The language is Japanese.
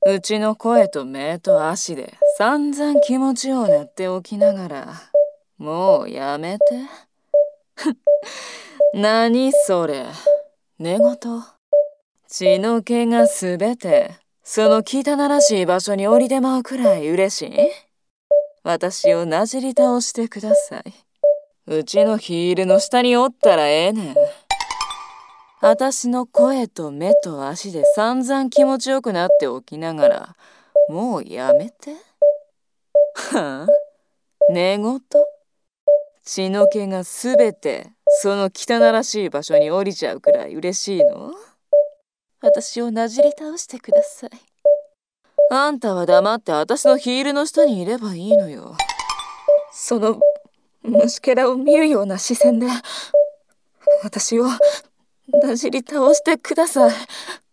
うちの声と目と足で散々気持ちをなっておきながら、もうやめて。何それ、寝言。血の気がすべてその汚らしい場所に降りてまうくらい嬉しい？私をなじり倒してください。うちのヒールの下におったらええねん。私の声と目と足で散々気持ちよくなっておきながら、もうやめて。はあ？寝言？血の気がすべてその汚らしい場所に降りちゃうくらい嬉しいの？私をなじり倒してください。あんたは黙って私のヒールの下にいればいいのよ。その虫けらを見るような視線で私をなじり倒してください。